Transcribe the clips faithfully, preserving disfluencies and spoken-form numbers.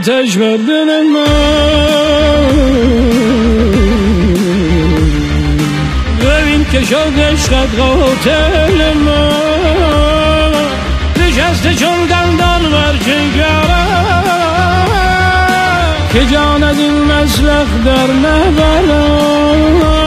آتش بر دل من ببین که شد عشقت قاتل من نشسته چون دندان بر جگرم که جان از این مسلخ در نبرم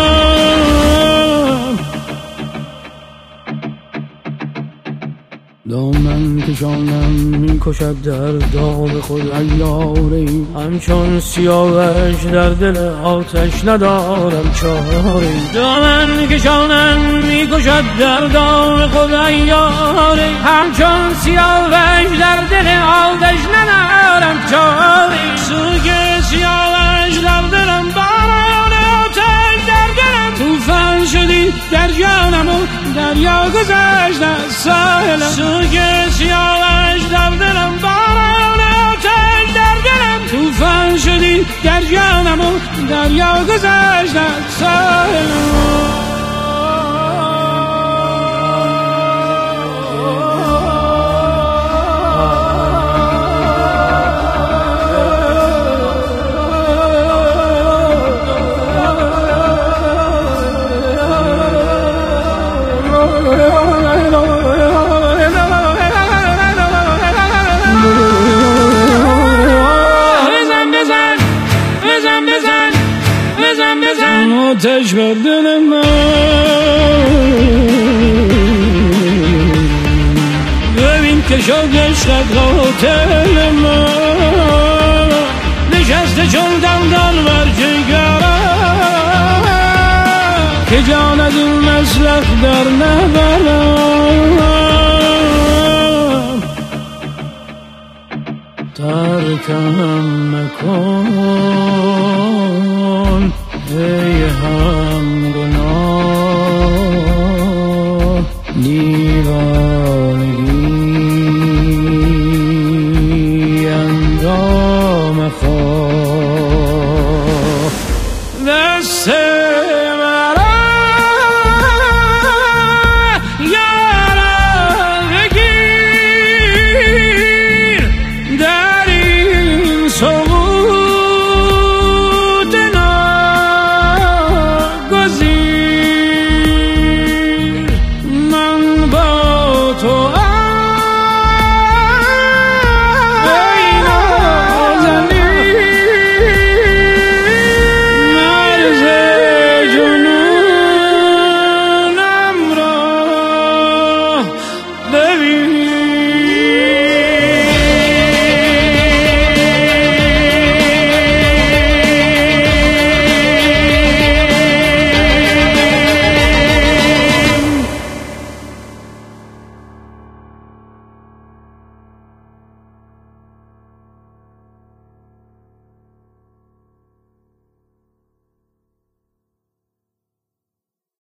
دامن کشانم میکشد در داغ خود عیاری همچون سیاوش در دل آتش ندارم چاری دامن کشانم میکشد در داغ خود عیاری همچون سیاوش در دل آتش ندارم چاری سوگ سیاوش در دلم باران آتش در دلم توفان شدی در جانم و دریا گذشت از ساحلم سوگ سیاوش در دلم باران آتش در دلم توفان شدی در جانم و دریا گذشت از ساحلم آتش بر دل من ببین که شد عشقت قاتل من نشسته چون دندان بر جگرم که جان از این مسلخ در نبرم ترکم مکن ای